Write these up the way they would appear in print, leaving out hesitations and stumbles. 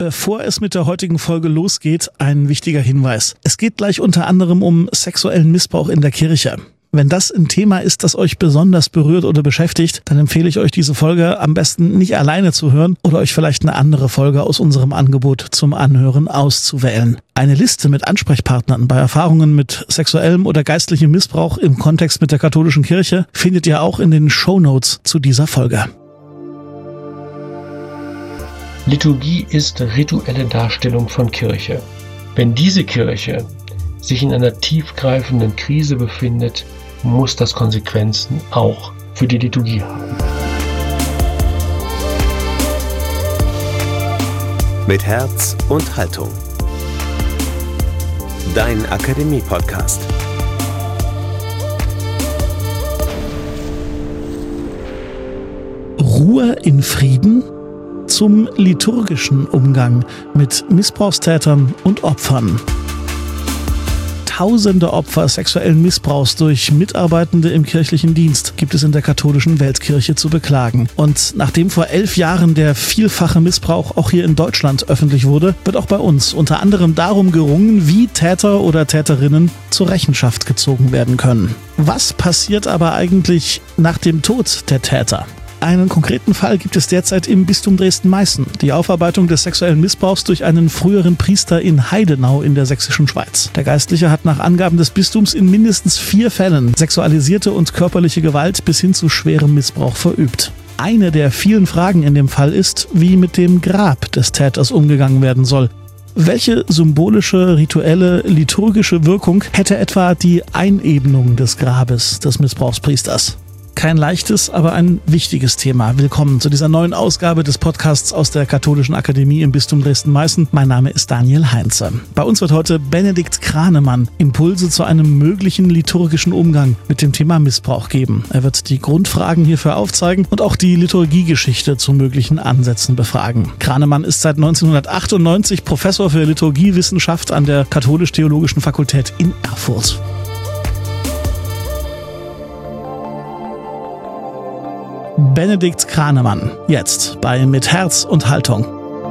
Bevor es mit der heutigen Folge losgeht, ein wichtiger Hinweis. Es geht gleich unter anderem um sexuellen Missbrauch in der Kirche. Wenn das ein Thema ist, das euch besonders berührt oder beschäftigt, dann empfehle ich euch, diese Folge am besten nicht alleine zu hören oder euch vielleicht eine andere Folge aus unserem Angebot zum Anhören auszuwählen. Eine Liste mit Ansprechpartnern bei Erfahrungen mit sexuellem oder geistlichem Missbrauch im Kontext mit der katholischen Kirche findet ihr auch in den Shownotes zu dieser Folge. Liturgie ist rituelle Darstellung von Kirche. Wenn diese Kirche sich in einer tiefgreifenden Krise befindet, muss das Konsequenzen auch für die Liturgie haben. Mit Herz und Haltung. Dein Akademie-Podcast. Ruhe in Frieden zum liturgischen Umgang mit Missbrauchstätern und Opfern. Tausende Opfer sexuellen Missbrauchs durch Mitarbeitende im kirchlichen Dienst gibt es in der katholischen Weltkirche zu beklagen. Und nachdem vor 11 Jahren der vielfache Missbrauch auch hier in Deutschland öffentlich wurde, wird auch bei uns unter anderem darum gerungen, wie Täter oder Täterinnen zur Rechenschaft gezogen werden können. Was passiert aber eigentlich nach dem Tod der Täter? Einen konkreten Fall gibt es derzeit im Bistum Dresden-Meißen. Die Aufarbeitung des sexuellen Missbrauchs durch einen früheren Priester in Heidenau in der sächsischen Schweiz. Der Geistliche hat nach Angaben des Bistums in mindestens 4 Fällen sexualisierte und körperliche Gewalt bis hin zu schwerem Missbrauch verübt. Eine der vielen Fragen in dem Fall ist, wie mit dem Grab des Täters umgegangen werden soll. Welche symbolische, rituelle, liturgische Wirkung hätte etwa die Einebnung des Grabes des Missbrauchspriesters? Kein leichtes, aber ein wichtiges Thema. Willkommen zu dieser neuen Ausgabe des Podcasts aus der Katholischen Akademie im Bistum Dresden-Meißen. Mein Name ist Daniel Heinze. Bei uns wird heute Benedikt Kranemann Impulse zu einem möglichen liturgischen Umgang mit dem Thema Missbrauch geben. Er wird die Grundfragen hierfür aufzeigen und auch die Liturgiegeschichte zu möglichen Ansätzen befragen. Kranemann ist seit 1998 Professor für Liturgiewissenschaft an der Katholisch-Theologischen Fakultät in Erfurt. Benedikt Kranemann, jetzt bei Mit Herz und Haltung.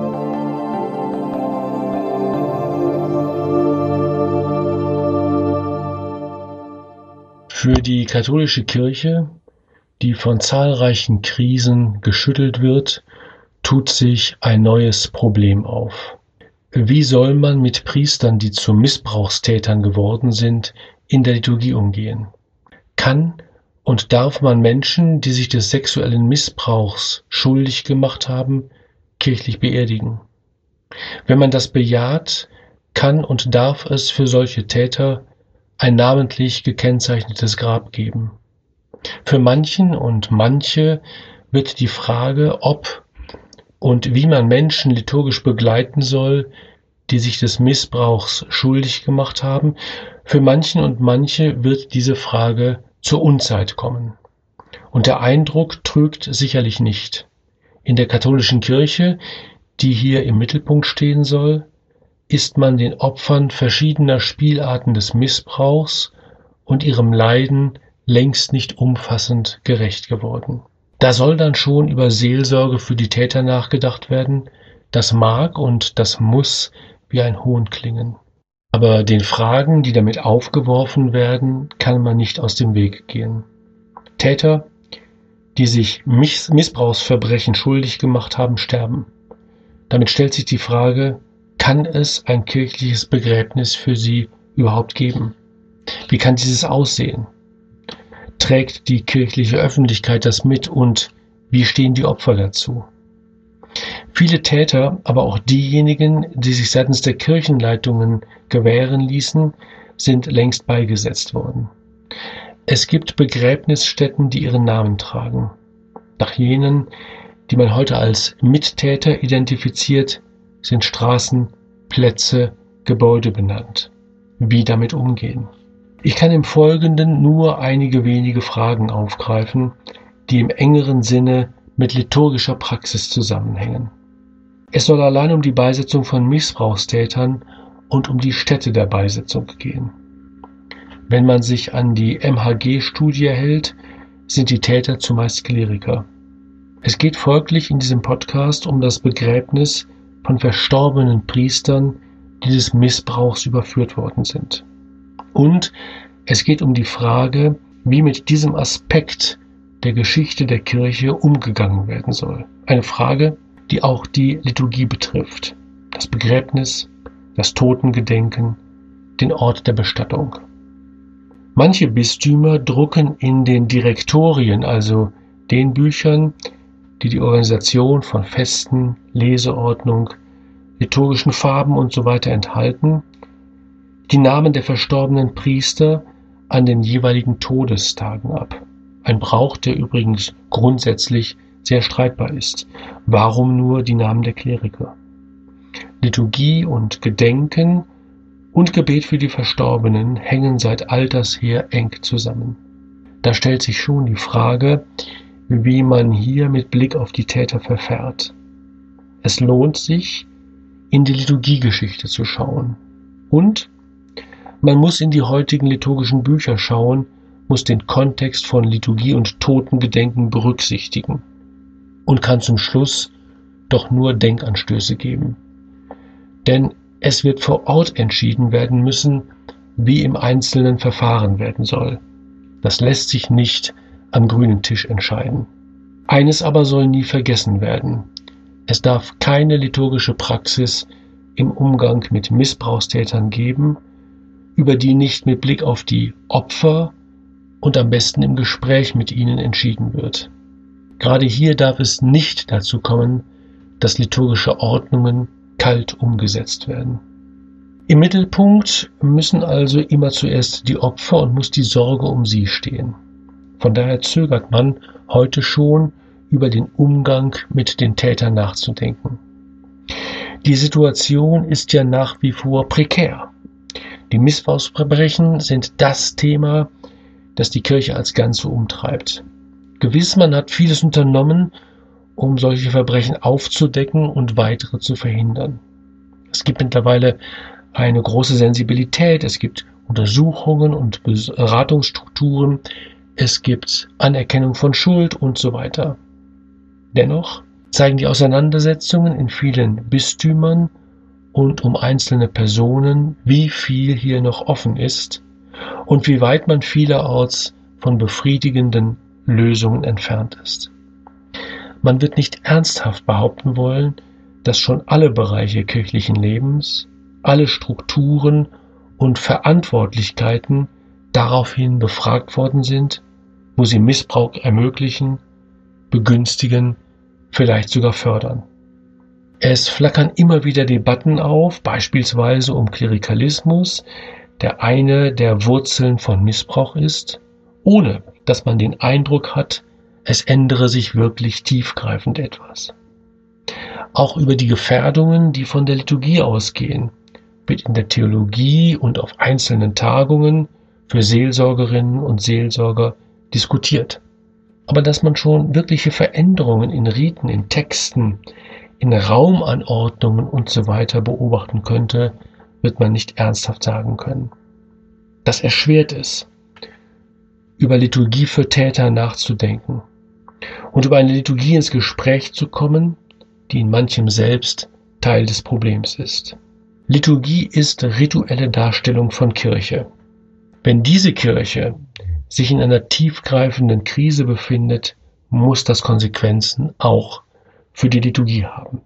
Für die katholische Kirche, die von zahlreichen Krisen geschüttelt wird, tut sich ein neues Problem auf. Wie soll man mit Priestern, die zu Missbrauchstätern geworden sind, in der Liturgie umgehen? Kann und darf man Menschen, die sich des sexuellen Missbrauchs schuldig gemacht haben, kirchlich beerdigen? Wenn man das bejaht, kann und darf es für solche Täter ein namentlich gekennzeichnetes Grab geben. Für manchen und manche wird die Frage, ob und wie man Menschen liturgisch begleiten soll, die sich des Missbrauchs schuldig gemacht haben, für manchen und manche wird diese Frage zur Unzeit kommen. Und der Eindruck trügt sicherlich nicht. In der katholischen Kirche, die hier im Mittelpunkt stehen soll, ist man den Opfern verschiedener Spielarten des Missbrauchs und ihrem Leiden längst nicht umfassend gerecht geworden. Da soll dann schon über Seelsorge für die Täter nachgedacht werden. Das mag und das muss wie ein Hohn klingen. Aber den Fragen, die damit aufgeworfen werden, kann man nicht aus dem Weg gehen. Täter, die sich Missbrauchsverbrechen schuldig gemacht haben, sterben. Damit stellt sich die Frage, kann es ein kirchliches Begräbnis für sie überhaupt geben? Wie kann dieses aussehen? Trägt die kirchliche Öffentlichkeit das mit und wie stehen die Opfer dazu? Viele Täter, aber auch diejenigen, die sich seitens der Kirchenleitungen gewähren ließen, sind längst beigesetzt worden. Es gibt Begräbnisstätten, die ihren Namen tragen. Nach jenen, die man heute als Mittäter identifiziert, sind Straßen, Plätze, Gebäude benannt. Wie damit umgehen? Ich kann im Folgenden nur einige wenige Fragen aufgreifen, die im engeren Sinne mit liturgischer Praxis zusammenhängen. Es soll allein um die Beisetzung von Missbrauchstätern und um die Stätte der Beisetzung gehen. Wenn man sich an die MHG-Studie hält, sind die Täter zumeist Kleriker. Es geht folglich in diesem Podcast um das Begräbnis von verstorbenen Priestern dieses Missbrauchs überführt worden sind. Und es geht um die Frage, wie mit diesem Aspekt der Geschichte der Kirche umgegangen werden soll. Eine Frage, die auch die Liturgie betrifft. Das Begräbnis, das Totengedenken, den Ort der Bestattung. Manche Bistümer drucken in den Direktorien, also den Büchern, die die Organisation von Festen, Leseordnung, liturgischen Farben usw. enthalten, die Namen der verstorbenen Priester an den jeweiligen Todestagen ab. Ein Brauch, der übrigens grundsätzlich sehr streitbar ist. Warum nur die Namen der Kleriker? Liturgie und Gedenken und Gebet für die Verstorbenen hängen seit alters her eng zusammen. Da stellt sich schon die Frage, wie man hier mit Blick auf die Täter verfährt. Es lohnt sich, in die Liturgiegeschichte zu schauen. Und man muss in die heutigen liturgischen Bücher schauen, muss den Kontext von Liturgie und Totengedenken berücksichtigen und kann zum Schluss doch nur Denkanstöße geben. Denn es wird vor Ort entschieden werden müssen, wie im Einzelnen verfahren werden soll. Das lässt sich nicht am grünen Tisch entscheiden. Eines aber soll nie vergessen werden. Es darf keine liturgische Praxis im Umgang mit Missbrauchstätern geben, über die nicht mit Blick auf die Opfer und am besten im Gespräch mit ihnen entschieden wird. Gerade hier darf es nicht dazu kommen, dass liturgische Ordnungen kalt umgesetzt werden. Im Mittelpunkt müssen also immer zuerst die Opfer und muss die Sorge um sie stehen. Von daher zögert man heute schon, über den Umgang mit den Tätern nachzudenken. Die Situation ist ja nach wie vor prekär. Die Missbrauchsverbrechen sind das Thema, das die Kirche als Ganze umtreibt. Gewiss, man hat vieles unternommen, um solche Verbrechen aufzudecken und weitere zu verhindern. Es gibt mittlerweile eine große Sensibilität, es gibt Untersuchungen und Beratungsstrukturen, es gibt Anerkennung von Schuld und so weiter. Dennoch zeigen die Auseinandersetzungen in vielen Bistümern und um einzelne Personen, wie viel hier noch offen ist und wie weit man vielerorts von befriedigenden Lösungen entfernt ist. Man wird nicht ernsthaft behaupten wollen, dass schon alle Bereiche kirchlichen Lebens, alle Strukturen und Verantwortlichkeiten daraufhin befragt worden sind, wo sie Missbrauch ermöglichen, begünstigen, vielleicht sogar fördern. Es flackern immer wieder Debatten auf, beispielsweise um Klerikalismus, der eine der Wurzeln von Missbrauch ist, ohne dass man den Eindruck hat, es ändere sich wirklich tiefgreifend etwas. Auch über die Gefährdungen, die von der Liturgie ausgehen, wird in der Theologie und auf einzelnen Tagungen für Seelsorgerinnen und Seelsorger diskutiert. Aber dass man schon wirkliche Veränderungen in Riten, in Texten, in Raumanordnungen und so weiter beobachten könnte, wird man nicht ernsthaft sagen können. Das erschwert es, über Liturgie für Täter nachzudenken und über eine Liturgie ins Gespräch zu kommen, die in manchem selbst Teil des Problems ist. Liturgie ist rituelle Darstellung von Kirche. Wenn diese Kirche sich in einer tiefgreifenden Krise befindet, muss das Konsequenzen auch für die Liturgie haben.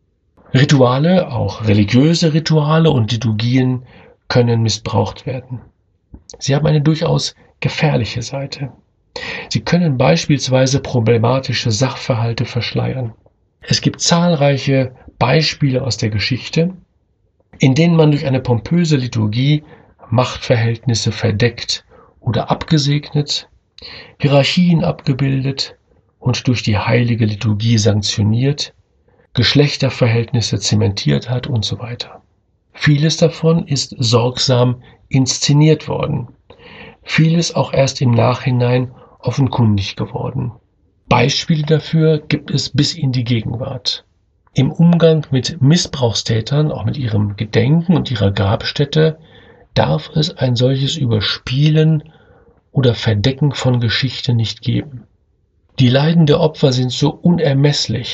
Rituale, auch religiöse Rituale und Liturgien können missbraucht werden. Sie haben eine durchaus gefährliche Seite. Sie können beispielsweise problematische Sachverhalte verschleiern. Es gibt zahlreiche Beispiele aus der Geschichte, in denen man durch eine pompöse Liturgie Machtverhältnisse verdeckt oder abgesegnet, Hierarchien abgebildet und durch die heilige Liturgie sanktioniert, Geschlechterverhältnisse zementiert hat und so weiter. Vieles davon ist sorgsam inszeniert worden, vieles auch erst im Nachhinein offenkundig geworden. Beispiele dafür gibt es bis in die Gegenwart. Im Umgang mit Missbrauchstätern, auch mit ihrem Gedenken und ihrer Grabstätte, darf es ein solches Überspielen oder Verdecken von Geschichte nicht geben. Die Leiden der Opfer sind so unermesslich,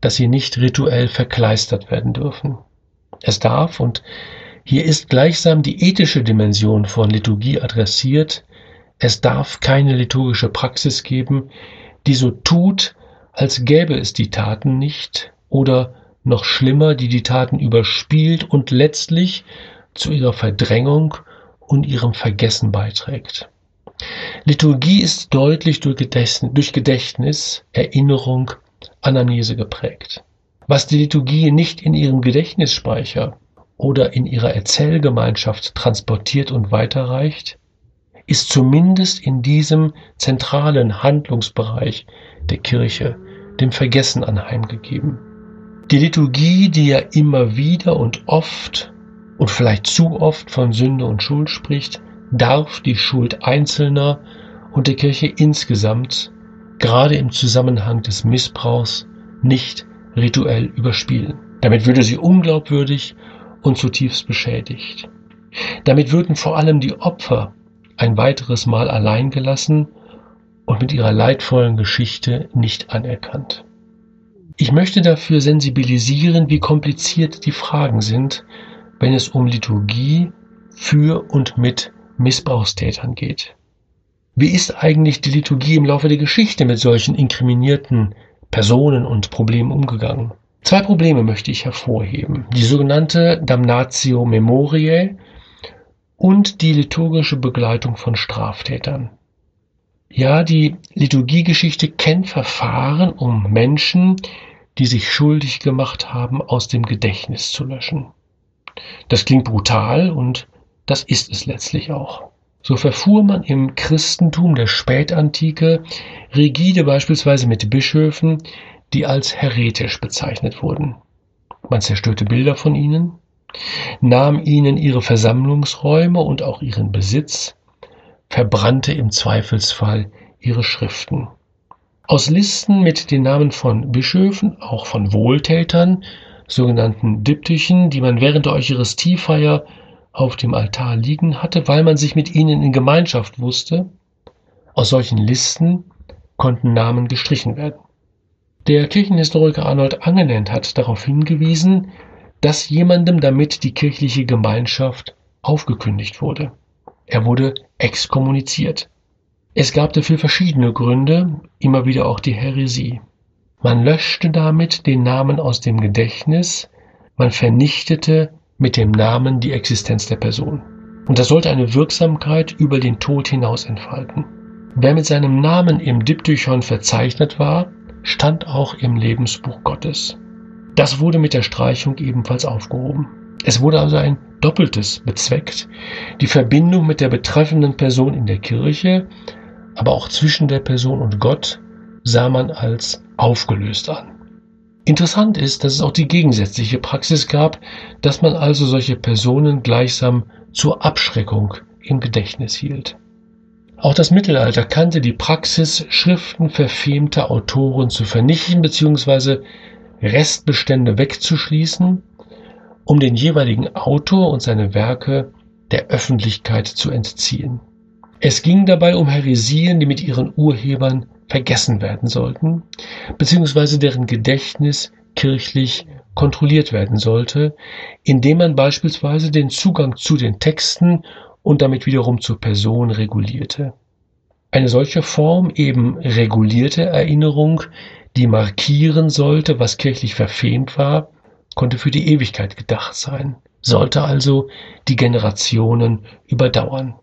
dass sie nicht rituell verkleistert werden dürfen. Es darf, und hier ist gleichsam die ethische Dimension von Liturgie adressiert, es darf keine liturgische Praxis geben, die so tut, als gäbe es die Taten nicht, oder noch schlimmer, die Taten überspielt und letztlich zu ihrer Verdrängung und ihrem Vergessen beiträgt. Liturgie ist deutlich durch Gedächtnis, Erinnerung, Anamnese geprägt. Was die Liturgie nicht in ihrem Gedächtnisspeicher oder in ihrer Erzählgemeinschaft transportiert und weiterreicht, ist zumindest in diesem zentralen Handlungsbereich der Kirche dem Vergessen anheimgegeben. Die Liturgie, die ja immer wieder und oft und vielleicht zu oft von Sünde und Schuld spricht, darf die Schuld Einzelner und der Kirche insgesamt, gerade im Zusammenhang des Missbrauchs, nicht rituell überspielen. Damit würde sie unglaubwürdig und zutiefst beschädigt. Damit würden vor allem die Opfer ein weiteres Mal allein gelassen und mit ihrer leidvollen Geschichte nicht anerkannt. Ich möchte dafür sensibilisieren, wie kompliziert die Fragen sind, wenn es um Liturgie für und mit Missbrauchstätern geht. Wie ist eigentlich die Liturgie im Laufe der Geschichte mit solchen inkriminierten Personen und Problemen umgegangen? 2 Probleme möchte ich hervorheben. Die sogenannte Damnatio Memoriae und die liturgische Begleitung von Straftätern. Ja, die Liturgiegeschichte kennt Verfahren, um Menschen, die sich schuldig gemacht haben, aus dem Gedächtnis zu löschen. Das klingt brutal und das ist es letztlich auch. So verfuhr man im Christentum der Spätantike rigide beispielsweise mit Bischöfen, die als häretisch bezeichnet wurden. Man zerstörte Bilder von ihnen, nahm ihnen ihre Versammlungsräume und auch ihren Besitz, verbrannte im Zweifelsfall ihre Schriften. Aus Listen mit den Namen von Bischöfen, auch von Wohltätern, sogenannten Diptychen, die man während der Eucharistiefeier auf dem Altar liegen hatte, weil man sich mit ihnen in Gemeinschaft wusste, aus solchen Listen konnten Namen gestrichen werden. Der Kirchenhistoriker Arnold Angenent hat darauf hingewiesen, dass jemandem damit die kirchliche Gemeinschaft aufgekündigt wurde. Er wurde exkommuniziert. Es gab dafür verschiedene Gründe, immer wieder auch die Häresie. Man löschte damit den Namen aus dem Gedächtnis, man vernichtete mit dem Namen die Existenz der Person. Und das sollte eine Wirksamkeit über den Tod hinaus entfalten. Wer mit seinem Namen im Diptychon verzeichnet war, stand auch im Lebensbuch Gottes. Das wurde mit der Streichung ebenfalls aufgehoben. Es wurde also ein Doppeltes bezweckt, die Verbindung mit der betreffenden Person in der Kirche, aber auch zwischen der Person und Gott sah man als aufgelöst an. Interessant ist, dass es auch die gegensätzliche Praxis gab, dass man also solche Personen gleichsam zur Abschreckung im Gedächtnis hielt. Auch das Mittelalter kannte die Praxis, Schriften verfemter Autoren zu vernichten bzw. Restbestände wegzuschließen, um den jeweiligen Autor und seine Werke der Öffentlichkeit zu entziehen. Es ging dabei um Häresien, die mit ihren Urhebern vergessen werden sollten, beziehungsweise deren Gedächtnis kirchlich kontrolliert werden sollte, indem man beispielsweise den Zugang zu den Texten und damit wiederum zur Person regulierte. Eine solche Form, eben regulierte Erinnerung, die markieren sollte, was kirchlich verfemt war, konnte für die Ewigkeit gedacht sein, sollte also die Generationen überdauern.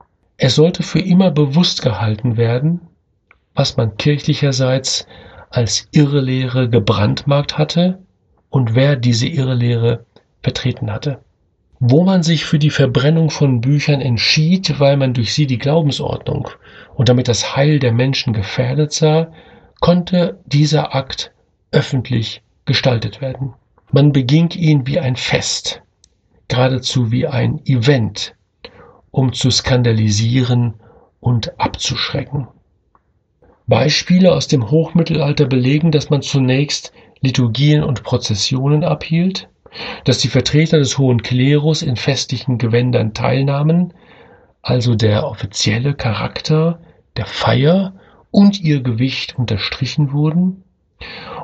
Es sollte für immer bewusst gehalten werden, was man kirchlicherseits als Irrlehre gebrandmarkt hatte und wer diese Irrlehre vertreten hatte. Wo man sich für die Verbrennung von Büchern entschied, weil man durch sie die Glaubensordnung und damit das Heil der Menschen gefährdet sah, konnte dieser Akt öffentlich gestaltet werden. Man beging ihn wie ein Fest, geradezu wie ein Event, um zu skandalisieren und abzuschrecken. Beispiele aus dem Hochmittelalter belegen, dass man zunächst Liturgien und Prozessionen abhielt, dass die Vertreter des Hohen Klerus in festlichen Gewändern teilnahmen, also der offizielle Charakter der Feier und ihr Gewicht unterstrichen wurden,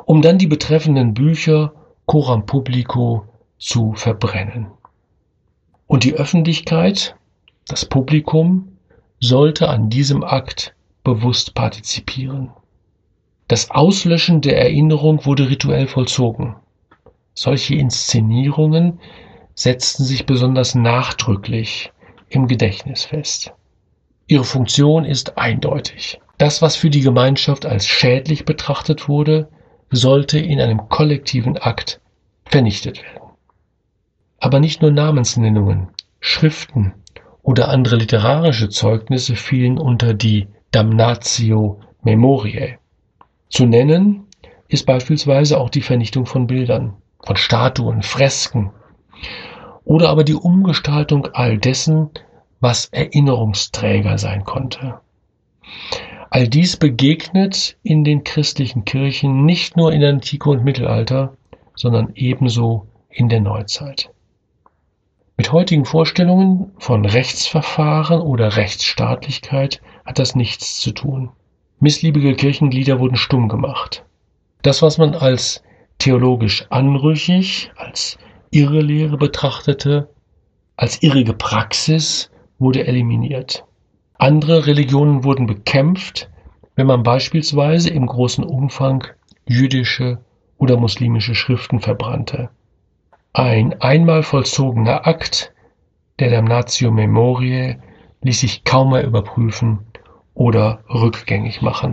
um dann die betreffenden Bücher coram publico zu verbrennen. Und die Öffentlichkeit, das Publikum, sollte an diesem Akt bewusst partizipieren. Das Auslöschen der Erinnerung wurde rituell vollzogen. Solche Inszenierungen setzten sich besonders nachdrücklich im Gedächtnis fest. Ihre Funktion ist eindeutig. Das, was für die Gemeinschaft als schädlich betrachtet wurde, sollte in einem kollektiven Akt vernichtet werden. Aber nicht nur Namensnennungen, Schriften oder andere literarische Zeugnisse fielen unter die Damnatio Memoriae. Zu nennen ist beispielsweise auch die Vernichtung von Bildern, von Statuen, Fresken oder aber die Umgestaltung all dessen, was Erinnerungsträger sein konnte. All dies begegnet in den christlichen Kirchen nicht nur in der Antike und Mittelalter, sondern ebenso in der Neuzeit. Mit heutigen Vorstellungen von Rechtsverfahren oder Rechtsstaatlichkeit hat das nichts zu tun. Missliebige Kirchenglieder wurden stumm gemacht. Das, was man als theologisch anrüchig, als Irrlehre betrachtete, als irrige Praxis, wurde eliminiert. Andere Religionen wurden bekämpft, wenn man beispielsweise im großen Umfang jüdische oder muslimische Schriften verbrannte. Ein einmal vollzogener Akt der Damnatio Memoriae ließ sich kaum mehr überprüfen oder rückgängig machen.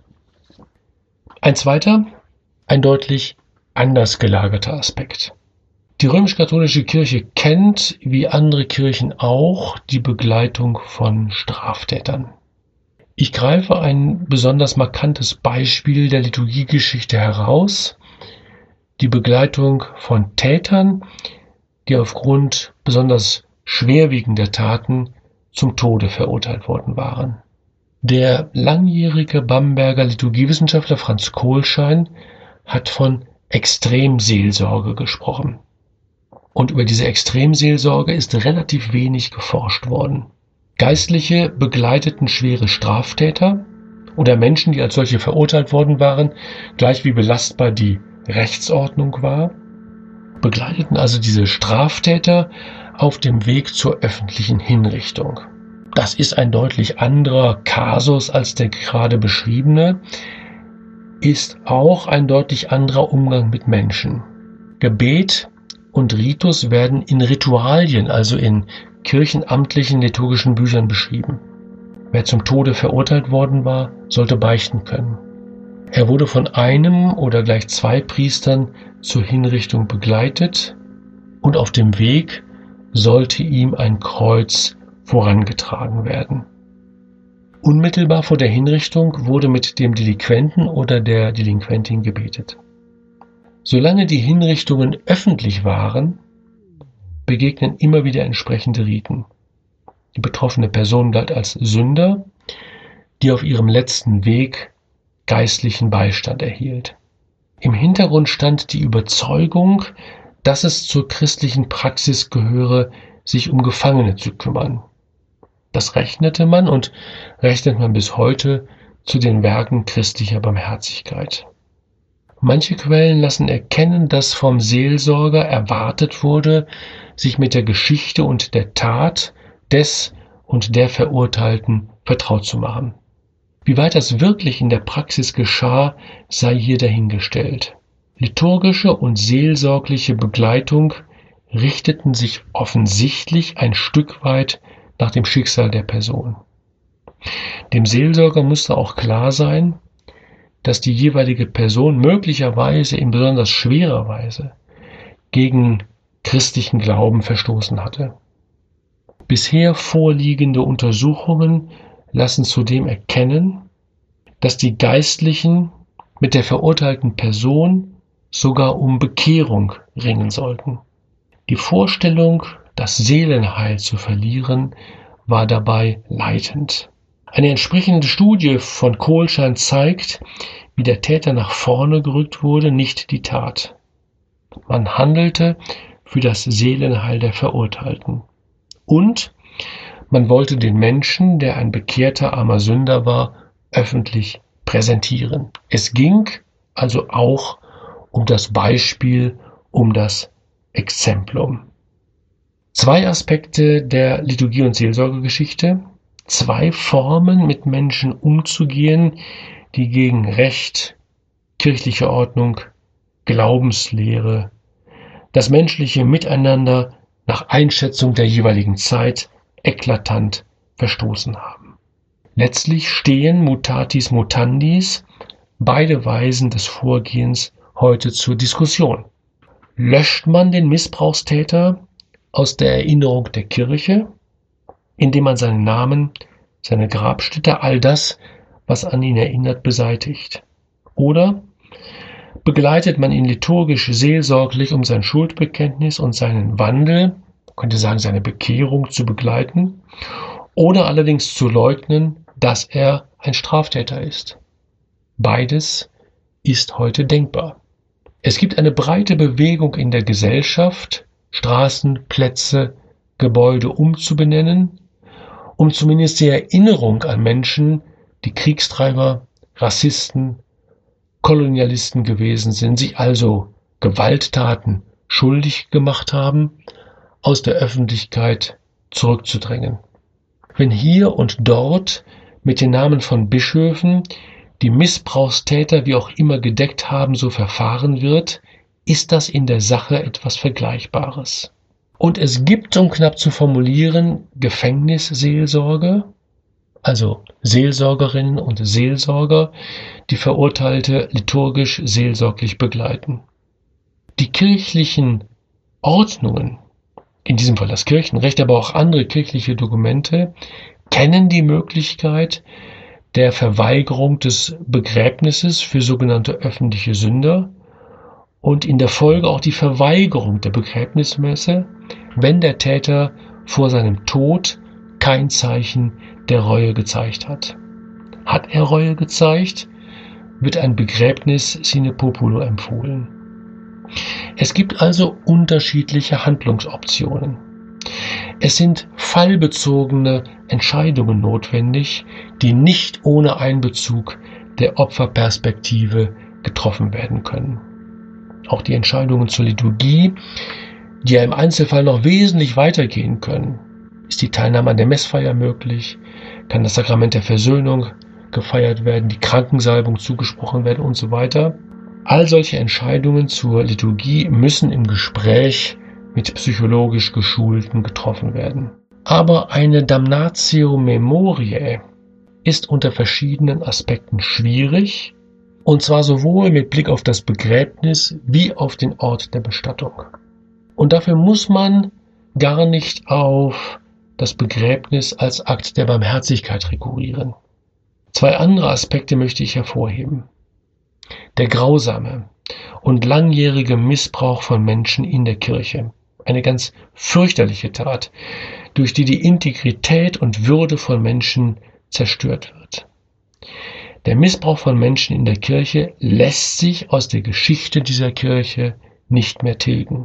Ein zweiter, ein deutlich anders gelagerter Aspekt. Die römisch-katholische Kirche kennt, wie andere Kirchen auch, die Begleitung von Straftätern. Ich greife ein besonders markantes Beispiel der Liturgiegeschichte heraus: die Begleitung von Tätern, die aufgrund besonders schwerwiegender Taten zum Tode verurteilt worden waren. Der langjährige Bamberger Liturgiewissenschaftler Franz Kohlschein hat von Extremseelsorge gesprochen. Und über diese Extremseelsorge ist relativ wenig geforscht worden. Geistliche begleiteten schwere Straftäter oder Menschen, die als solche verurteilt worden waren, gleich wie belastbar die Rechtsordnung war, begleiteten also diese Straftäter auf dem Weg zur öffentlichen Hinrichtung. Das ist ein deutlich anderer Kasus als der gerade beschriebene, ist auch ein deutlich anderer Umgang mit Menschen. Gebet und Ritus werden in Ritualien, also in kirchenamtlichen liturgischen Büchern beschrieben. Wer zum Tode verurteilt worden war, sollte beichten können. Er wurde von einem oder gleich zwei Priestern zur Hinrichtung begleitet und auf dem Weg sollte ihm ein Kreuz vorangetragen werden. Unmittelbar vor der Hinrichtung wurde mit dem Delinquenten oder der Delinquentin gebetet. Solange die Hinrichtungen öffentlich waren, begegnen immer wieder entsprechende Riten. Die betroffene Person galt als Sünder, die auf ihrem letzten Weg geistlichen Beistand erhielt. Im Hintergrund stand die Überzeugung, dass es zur christlichen Praxis gehöre, sich um Gefangene zu kümmern. Das rechnete man und rechnet man bis heute zu den Werken christlicher Barmherzigkeit. Manche Quellen lassen erkennen, dass vom Seelsorger erwartet wurde, sich mit der Geschichte und der Tat des und der Verurteilten vertraut zu machen. Wie weit das wirklich in der Praxis geschah, sei hier dahingestellt. Liturgische und seelsorgliche Begleitung richteten sich offensichtlich ein Stück weit nach dem Schicksal der Person. Dem Seelsorger musste auch klar sein, dass die jeweilige Person möglicherweise in besonders schwerer Weise gegen christlichen Glauben verstoßen hatte. Bisher vorliegende Untersuchungen lassen zudem erkennen, dass die Geistlichen mit der verurteilten Person sogar um Bekehrung ringen sollten. Die Vorstellung, das Seelenheil zu verlieren, war dabei leitend. Eine entsprechende Studie von Kohlschein zeigt, wie der Täter nach vorne gerückt wurde, nicht die Tat. Man handelte für das Seelenheil der Verurteilten. Und man wollte den Menschen, der ein bekehrter armer Sünder war, öffentlich präsentieren. Es ging also auch um das Beispiel, um das Exemplum. 2 Aspekte der Liturgie- und Seelsorgegeschichte, 2 Formen, mit Menschen umzugehen, die gegen Recht, kirchliche Ordnung, Glaubenslehre, das menschliche Miteinander nach Einschätzung der jeweiligen Zeit eklatant verstoßen haben. Letztlich stehen mutatis mutandis beide Weisen des Vorgehens heute zur Diskussion. Löscht man den Missbrauchstäter aus der Erinnerung der Kirche, indem man seinen Namen, seine Grabstätte, all das, was an ihn erinnert, beseitigt? Oder begleitet man ihn liturgisch seelsorglich, um sein Schuldbekenntnis und seinen Wandel, man könnte sagen seine Bekehrung, zu begleiten, oder allerdings zu leugnen, dass er ein Straftäter ist? Beides ist heute denkbar. Es gibt eine breite Bewegung in der Gesellschaft, Straßen, Plätze, Gebäude umzubenennen, um zumindest die Erinnerung an Menschen, die Kriegstreiber, Rassisten, Kolonialisten gewesen sind, sich also Gewalttaten schuldig gemacht haben, aus der Öffentlichkeit zurückzudrängen. Wenn hier und dort mit den Namen von Bischöfen, die Missbrauchstäter wie auch immer gedeckt haben, so verfahren wird, ist das in der Sache etwas Vergleichbares. Und es gibt, um knapp zu formulieren, Gefängnisseelsorge, also Seelsorgerinnen und Seelsorger, die Verurteilte liturgisch seelsorglich begleiten. Die kirchlichen Ordnungen, in diesem Fall das Kirchenrecht, aber auch andere kirchliche Dokumente, kennen die Möglichkeit der Verweigerung des Begräbnisses für sogenannte öffentliche Sünder und in der Folge auch die Verweigerung der Begräbnismesse, wenn der Täter vor seinem Tod kein Zeichen der Reue gezeigt hat. Hat er Reue gezeigt, wird ein Begräbnis sine populo empfohlen. Es gibt also unterschiedliche Handlungsoptionen. Es sind fallbezogene Entscheidungen notwendig, die nicht ohne Einbezug der Opferperspektive getroffen werden können. Auch die Entscheidungen zur Liturgie, die ja im Einzelfall noch wesentlich weitergehen können. Ist die Teilnahme an der Messfeier möglich? Kann das Sakrament der Versöhnung gefeiert werden, die Krankensalbung zugesprochen werden und so weiter? All solche Entscheidungen zur Liturgie müssen im Gespräch mit psychologisch Geschulten getroffen werden. Aber eine Damnatio Memoriae ist unter verschiedenen Aspekten schwierig, und zwar sowohl mit Blick auf das Begräbnis wie auf den Ort der Bestattung. Und dafür muss man gar nicht auf das Begräbnis als Akt der Barmherzigkeit rekurrieren. 2 andere Aspekte möchte ich hervorheben. Der grausame und langjährige Missbrauch von Menschen in der Kirche. Eine ganz fürchterliche Tat, durch die die Integrität und Würde von Menschen zerstört wird. Der Missbrauch von Menschen in der Kirche lässt sich aus der Geschichte dieser Kirche nicht mehr tilgen.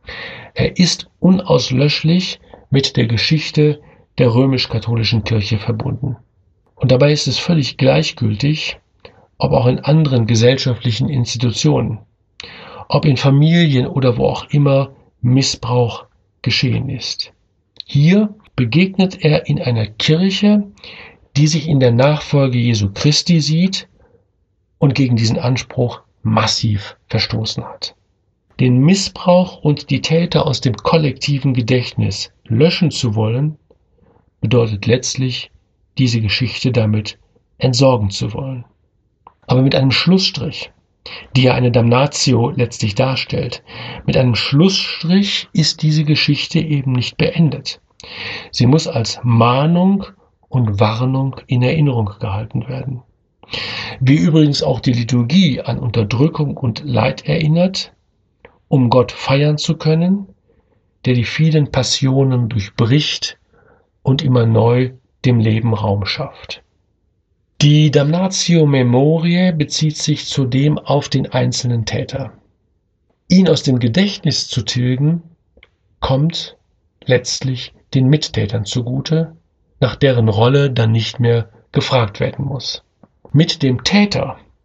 Er ist unauslöschlich mit der Geschichte der römisch-katholischen Kirche verbunden. Und dabei ist es völlig gleichgültig, ob auch in anderen gesellschaftlichen Institutionen, ob in Familien oder wo auch immer Missbrauch geschehen ist. Hier begegnet er in einer Kirche, die sich in der Nachfolge Jesu Christi sieht und gegen diesen Anspruch massiv verstoßen hat. Den Missbrauch und die Täter aus dem kollektiven Gedächtnis löschen zu wollen, bedeutet letztlich, diese Geschichte damit entsorgen zu wollen. Aber mit einem Schlussstrich, die ja eine Damnatio letztlich darstellt, mit einem Schlussstrich ist diese Geschichte eben nicht beendet. Sie muss als Mahnung und Warnung in Erinnerung gehalten werden. Wie übrigens auch die Liturgie an Unterdrückung und Leid erinnert, um Gott feiern zu können, der die vielen Passionen durchbricht und immer neu dem Leben Raum schafft. Die Damnatio Memoriae bezieht sich zudem auf den einzelnen Täter. Ihn aus dem Gedächtnis zu tilgen, kommt letztlich den Mittätern zugute, nach deren Rolle dann nicht mehr gefragt werden muss. Mit dem Täter,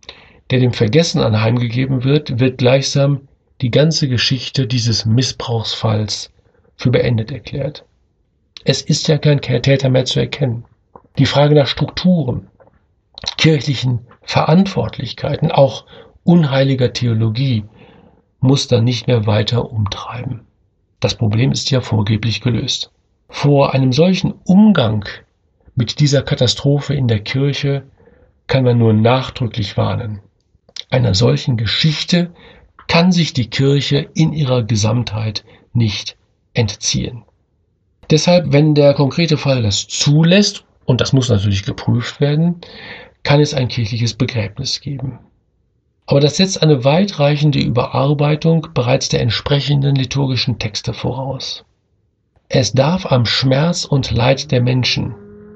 der dem Vergessen anheimgegeben wird, wird gleichsam die ganze Geschichte dieses Missbrauchsfalls für beendet erklärt. Es ist ja kein Täter mehr zu erkennen. Die Frage nach Strukturen, kirchlichen Verantwortlichkeiten, auch unheiliger Theologie muss dann nicht mehr weiter umtreiben. Das Problem ist ja vorgeblich gelöst. Vor einem solchen Umgang mit dieser Katastrophe in der Kirche kann man nur nachdrücklich warnen. Einer solchen Geschichte kann sich die Kirche in ihrer Gesamtheit nicht entziehen. Deshalb, wenn der konkrete Fall das zulässt, und das muss natürlich geprüft werden, kann es ein kirchliches Begräbnis geben. Aber das setzt eine weitreichende Überarbeitung bereits der entsprechenden liturgischen Texte voraus. Es darf am Schmerz und Leid der Menschen,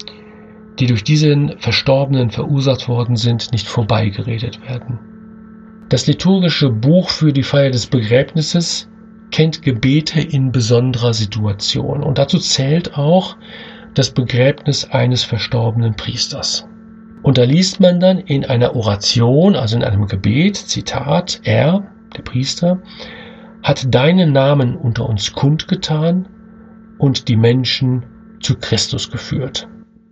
die durch diesen Verstorbenen verursacht worden sind, nicht vorbeigeredet werden. Das liturgische Buch für die Feier des Begräbnisses kennt Gebete in besonderer Situation, und dazu zählt auch das Begräbnis eines verstorbenen Priesters. Und da liest man dann in einer Oration, also in einem Gebet, Zitat, er, der Priester, hat deinen Namen unter uns kundgetan und die Menschen zu Christus geführt.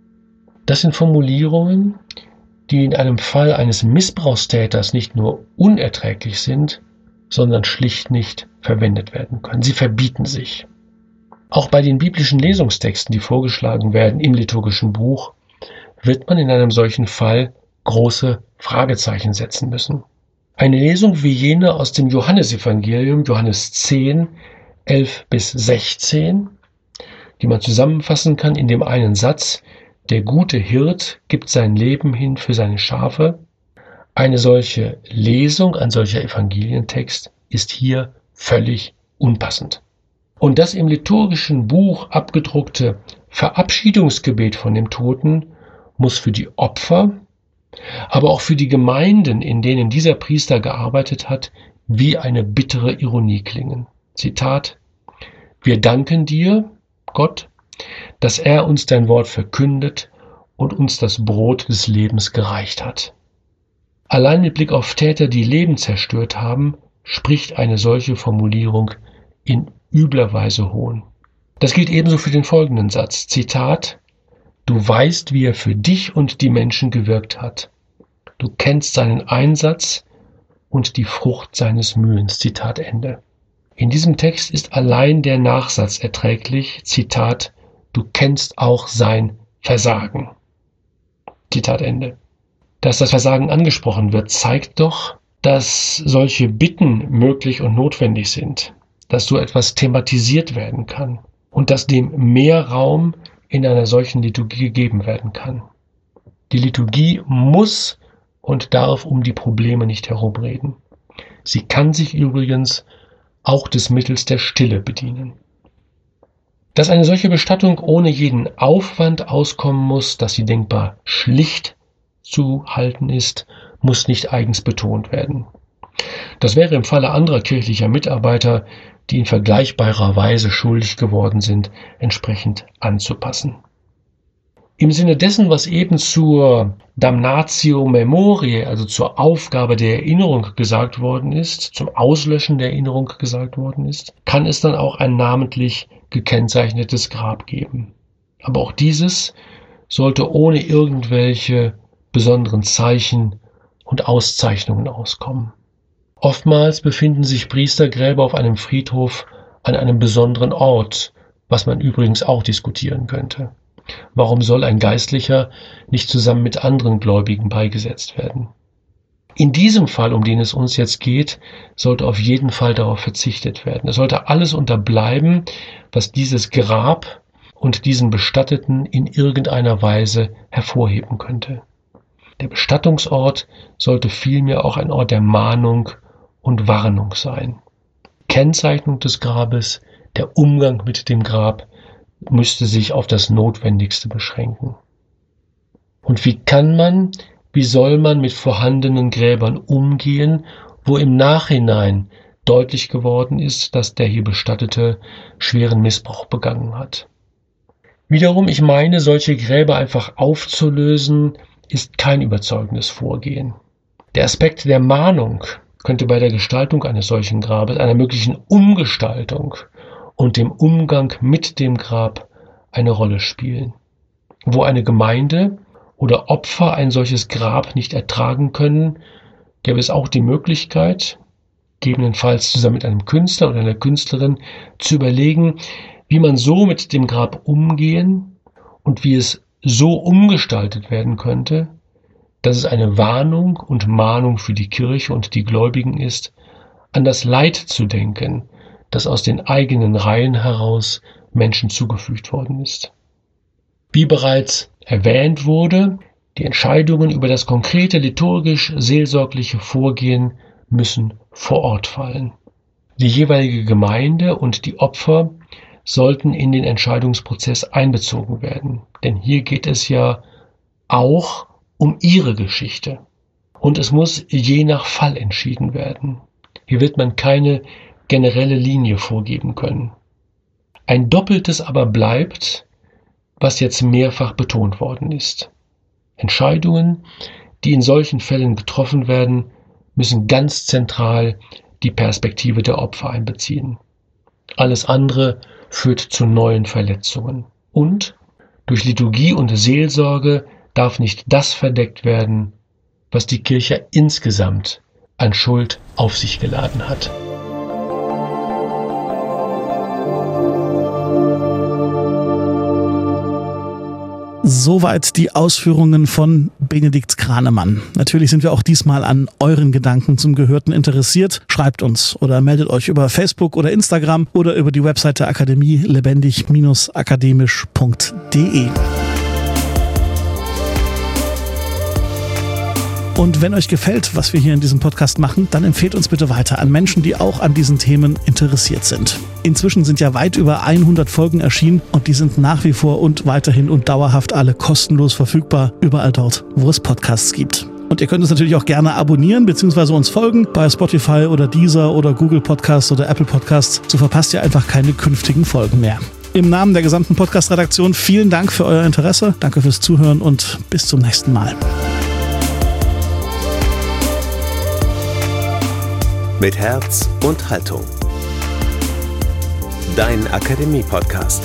Das sind Formulierungen, die in einem Fall eines Missbrauchstäters nicht nur unerträglich sind, sondern schlicht nicht verwendet werden können. Sie verbieten sich. Auch bei den biblischen Lesungstexten, die vorgeschlagen werden im liturgischen Buch, wird man in einem solchen Fall große Fragezeichen setzen müssen. Eine Lesung wie jene aus dem Johannesevangelium, Johannes 10, 11 bis 16, die man zusammenfassen kann in dem einen Satz, der gute Hirt gibt sein Leben hin für seine Schafe. Eine solche Lesung, ein solcher Evangelientext ist hier völlig unpassend. Und das im liturgischen Buch abgedruckte Verabschiedungsgebet von dem Toten muss für die Opfer, aber auch für die Gemeinden, in denen dieser Priester gearbeitet hat, wie eine bittere Ironie klingen. Zitat: Wir danken dir, Gott, dass er uns dein Wort verkündet und uns das Brot des Lebens gereicht hat. Allein mit Blick auf Täter, die Leben zerstört haben, spricht eine solche Formulierung in übler Weise Hohn. Das gilt ebenso für den folgenden Satz. Zitat: Du weißt, wie er für dich und die Menschen gewirkt hat. Du kennst seinen Einsatz und die Frucht seines Mühens. Zitat Ende. In diesem Text ist allein der Nachsatz erträglich. Zitat: Du kennst auch sein Versagen. Zitat Ende. Dass das Versagen angesprochen wird, zeigt doch, dass solche Bitten möglich und notwendig sind, dass so etwas thematisiert werden kann und dass dem mehr Raum in einer solchen Liturgie gegeben werden kann. Die Liturgie muss und darf um die Probleme nicht herumreden. Sie kann sich übrigens auch des Mittels der Stille bedienen. Dass eine solche Bestattung ohne jeden Aufwand auskommen muss, dass sie denkbar schlicht zu halten ist, muss nicht eigens betont werden. Das wäre im Falle anderer kirchlicher Mitarbeiter, die in vergleichbarer Weise schuldig geworden sind, entsprechend anzupassen. Im Sinne dessen, was eben zur Damnatio Memoriae, also zur Aufgabe der Erinnerung gesagt worden ist, zum Auslöschen der Erinnerung gesagt worden ist, kann es dann auch ein namentlich gekennzeichnetes Grab geben. Aber auch dieses sollte ohne irgendwelche besonderen Zeichen und Auszeichnungen auskommen. Oftmals befinden sich Priestergräber auf einem Friedhof an einem besonderen Ort, was man übrigens auch diskutieren könnte. Warum soll ein Geistlicher nicht zusammen mit anderen Gläubigen beigesetzt werden? In diesem Fall, um den es uns jetzt geht, sollte auf jeden Fall darauf verzichtet werden. Es sollte alles unterbleiben, was dieses Grab und diesen Bestatteten in irgendeiner Weise hervorheben könnte. Der Bestattungsort sollte vielmehr auch ein Ort der Mahnung und Warnung sein. Kennzeichnung des Grabes, der Umgang mit dem Grab müsste sich auf das Notwendigste beschränken. Und wie soll man mit vorhandenen Gräbern umgehen, wo im Nachhinein deutlich geworden ist, dass der hier Bestattete schweren Missbrauch begangen hat? Wiederum, ich meine, solche Gräber einfach aufzulösen, ist kein überzeugendes Vorgehen. Der Aspekt der Mahnung könnte bei der Gestaltung eines solchen Grabes, einer möglichen Umgestaltung und dem Umgang mit dem Grab eine Rolle spielen. Wo eine Gemeinde oder Opfer ein solches Grab nicht ertragen können, gäbe es auch die Möglichkeit, gegebenenfalls zusammen mit einem Künstler oder einer Künstlerin, zu überlegen, wie man so mit dem Grab umgehen und wie es so umgestaltet werden könnte, dass es eine Warnung und Mahnung für die Kirche und die Gläubigen ist, an das Leid zu denken, das aus den eigenen Reihen heraus Menschen zugefügt worden ist. Wie bereits erwähnt wurde, die Entscheidungen über das konkrete liturgisch-seelsorgliche Vorgehen müssen vor Ort fallen. Die jeweilige Gemeinde und die Opfer sollten in den Entscheidungsprozess einbezogen werden, denn hier geht es ja auch um ihre Geschichte. Und es muss je nach Fall entschieden werden. Hier wird man keine generelle Linie vorgeben können. Ein Doppeltes aber bleibt, was jetzt mehrfach betont worden ist. Entscheidungen, die in solchen Fällen getroffen werden, müssen ganz zentral die Perspektive der Opfer einbeziehen. Alles andere führt zu neuen Verletzungen. Und durch Liturgie und Seelsorge darf nicht das verdeckt werden, was die Kirche insgesamt an Schuld auf sich geladen hat. Soweit die Ausführungen von Benedikt Kranemann. Natürlich sind wir auch diesmal an euren Gedanken zum Gehörten interessiert. Schreibt uns oder meldet euch über Facebook oder Instagram oder über die Webseite der Akademie lebendig-akademisch.de. Und wenn euch gefällt, was wir hier in diesem Podcast machen, dann empfehlt uns bitte weiter an Menschen, die auch an diesen Themen interessiert sind. Inzwischen sind ja weit über 100 Folgen erschienen und die sind nach wie vor und weiterhin und dauerhaft alle kostenlos verfügbar, überall dort, wo es Podcasts gibt. Und ihr könnt uns natürlich auch gerne abonnieren bzw. uns folgen bei Spotify oder Deezer oder Google Podcasts oder Apple Podcasts. So verpasst ihr einfach keine künftigen Folgen mehr. Im Namen der gesamten Podcast-Redaktion vielen Dank für euer Interesse, danke fürs Zuhören und bis zum nächsten Mal. Mit Herz und Haltung. Dein Akademie-Podcast.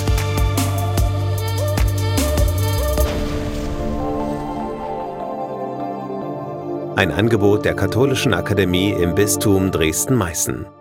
Ein Angebot der Katholischen Akademie im Bistum Dresden-Meißen.